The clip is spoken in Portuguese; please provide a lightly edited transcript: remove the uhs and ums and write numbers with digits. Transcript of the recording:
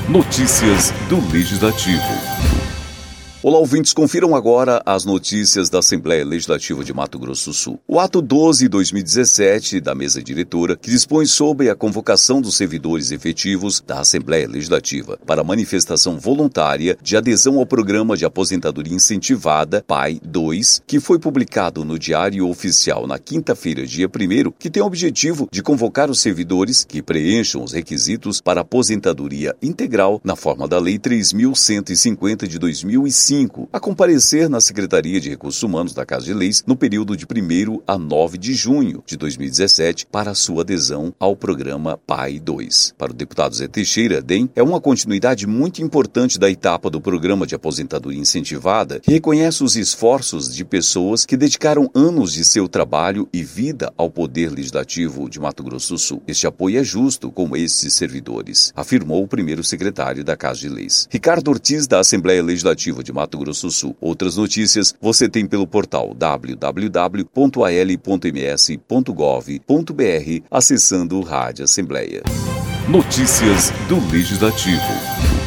Notícias do Legislativo. Olá, ouvintes, confiram agora as notícias da Assembleia Legislativa de Mato Grosso do Sul. O ato 12/2017 da mesa diretora, que dispõe sobre a convocação dos servidores efetivos da Assembleia Legislativa para manifestação voluntária de adesão ao Programa de Aposentadoria Incentivada, PAI 2, que foi publicado no Diário Oficial na quinta-feira, dia 1º, que tem o objetivo de convocar os servidores que preencham os requisitos para aposentadoria integral na forma da Lei 3.150 de 2005, a comparecer na Secretaria de Recursos Humanos da Casa de Leis no período de 1º a 9 de junho de 2017 para sua adesão ao programa PAI 2. Para o deputado Zé Teixeira, DEM, é uma continuidade muito importante da etapa do Programa de Aposentadoria Incentivada, que reconhece os esforços de pessoas que dedicaram anos de seu trabalho e vida ao Poder Legislativo de Mato Grosso do Sul. Este apoio é justo com esses servidores, afirmou o primeiro secretário da Casa de Leis. Ricardo Ortiz, da Assembleia Legislativa de Mato Grosso do Sul. Outras notícias você tem pelo portal www.al.ms.gov.br, acessando o Rádio Assembleia. Notícias do Legislativo.